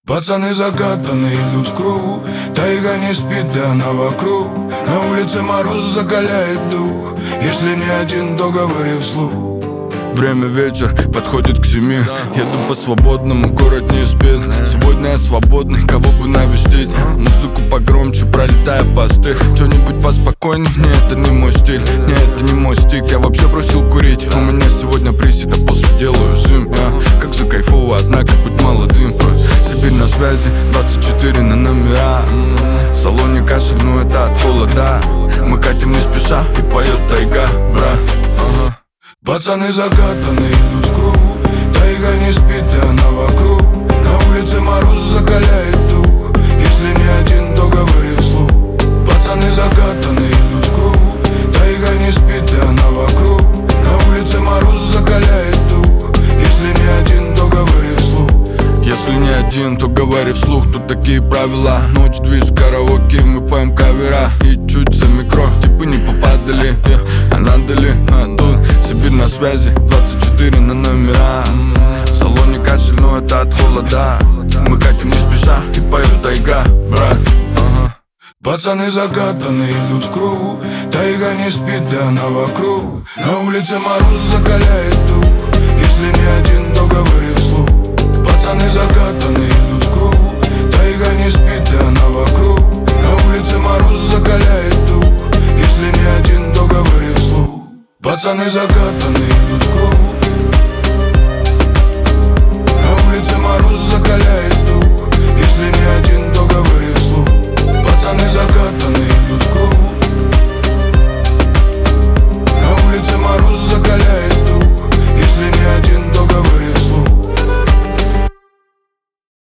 Пацаны закатаны, идут в круг. Тайга не спит, да она вокруг. На улице мороз закаляет дух. Если не один, то говори вслух. Время вечер, подходит к 7. Еду по свободному, город не спит. Сегодня я свободный, кого бы навестить. Музыку погромче, пролетая посты. Что-нибудь поспокойней, нет, это не мой стиль. Нет, это не мой стик, я вообще бросил курить. У меня сегодня присед, а после делаю жим. Как же кайфово, однако быть молодым. Сибирь на связи, 24 на номера. В салоне кашель, но это от холода. Мы катим не спеша и поет тайга, брат. Пацаны закатаны, идут в круг. Тайга не спит, да она вокруг. На улице мороз закаляет дух. Если не один, то говори вслух. Пацаны закатаны, идут в круг. Тайга не спит, да она вокруг. На улице мороз закаляет дух. Если не один, то говори вслух. Если не один, то говори вслух, тут такие правила. Ночь, движ, караоке, мы поем кавера. И чуть за микро, типы не попадали. А надо ли? Тут Сибирь на связи, 24 на номера. В салоне кашель, но это от холода. Мы катим не спеша и поет тайга, брат. Пацаны закатаны, идут в круг. Тайга не спит, да она вокруг. На улице мороз закаляет дух. Если не один, то говори вслух. Пацаны закатаны.